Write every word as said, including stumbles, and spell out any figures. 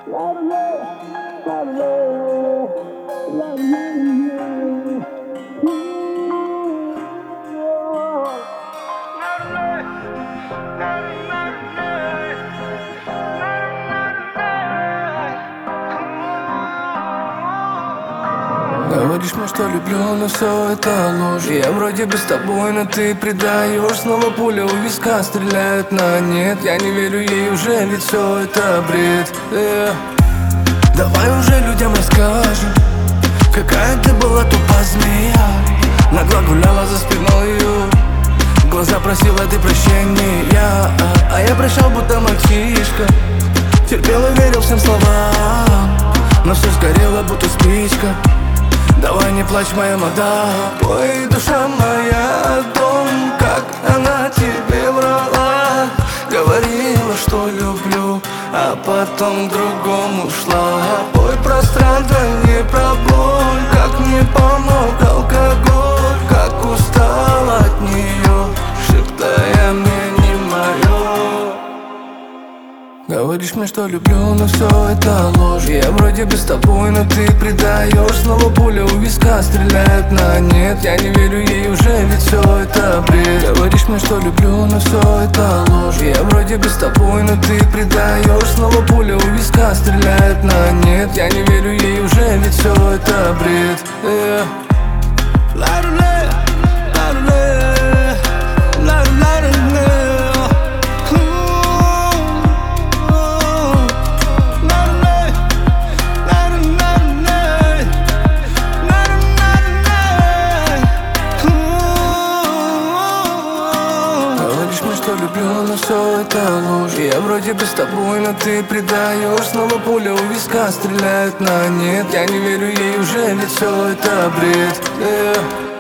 Говоришь мне, что люблю, но все это ложь. Я вроде бы с тобой, но ты предаешь. Снова пуля у виска стреляет на нет. Я не верю ей уже, ведь все это бред. yeah. Давай уже людям расскажем, какая ты была тупая змея. Нагло гуляла за спиною, в глаза просила ты прощения. А я прощал, будто мальчишка, терпел и верил всем словам, но все сгорело, будто спичка. Давай не плачь, моя мадам. Ой, душа моя, о том, как она тебе врала. Говорила, что люблю, а потом к другому ушла. Ой, пространство не про боль, как мне помог алкоголь, как устал от нее, шептая мне не мое. Говоришь мне, что люблю, но все это ложь. Я вроде бы с тобой, но ты предаешь. Снова пуля у виска стреляет на нет. Я не верю ей уже, ведь все это бред. Говоришь мне, что люблю, но все это ложь. Я вроде бы с тобой, но ты предаешь. Снова пуля у виска стреляет на нет. Я не верю ей уже, ведь все это бред. yeah. Что люблю, но все это ложь. Я вроде бы с тобой, но ты предаешь. Снова пуля у виска стреляет на нет. Я не верю ей уже, ведь все это бред. yeah.